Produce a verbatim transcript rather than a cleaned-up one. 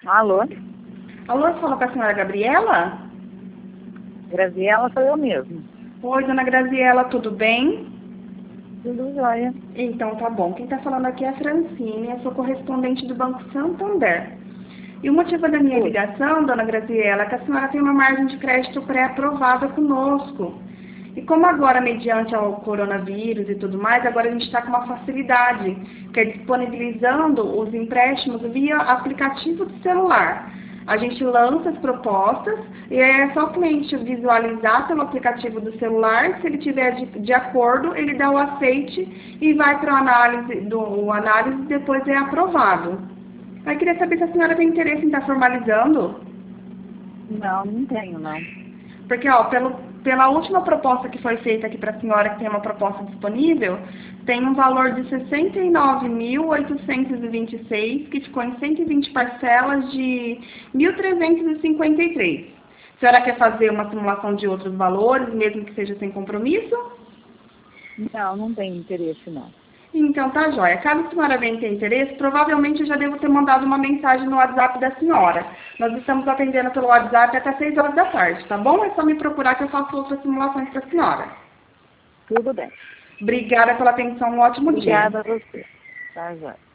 Alô? Alô, fala com a senhora Gabriela? Graziela sou eu mesmo. Oi, dona Graziela, tudo bem? Tudo jóia. Então tá bom. Quem está falando aqui é a Francine, eu sou correspondente do Banco Santander. E o motivo da minha Oi. ligação, dona Graziela, é que a senhora tem uma margem de crédito pré-aprovada conosco. E como agora, mediante ao coronavírus e tudo mais, agora a gente está com uma facilidade, que é disponibilizando os empréstimos via aplicativo de celular. A gente lança as propostas e é só o cliente visualizar pelo aplicativo do celular, se ele tiver de, de acordo, ele dá o aceite e vai para a análise, do, o análise e depois é aprovado. Eu queria saber se a senhora tem interesse em estar formalizando. Não, não tenho, não. Porque, ó, pelo, pela última proposta que foi feita aqui para a senhora, que tem uma proposta disponível, tem um valor de sessenta e nove mil oitocentos e vinte e seis, que ficou em cento e vinte parcelas de mil trezentos e cinquenta e três. A senhora quer fazer uma simulação de outros valores, mesmo que seja sem compromisso? Não, não tenho interesse, não. Então tá jóia. Caso a senhora venha ter interesse, provavelmente eu já devo ter mandado uma mensagem no WhatsApp da senhora. Nós estamos atendendo pelo WhatsApp até seis horas da tarde, tá bom? É só me procurar que eu faço outras simulações para a senhora. Tudo bem. Obrigada pela atenção, um ótimo dia. Obrigada a você. Tá, jóia.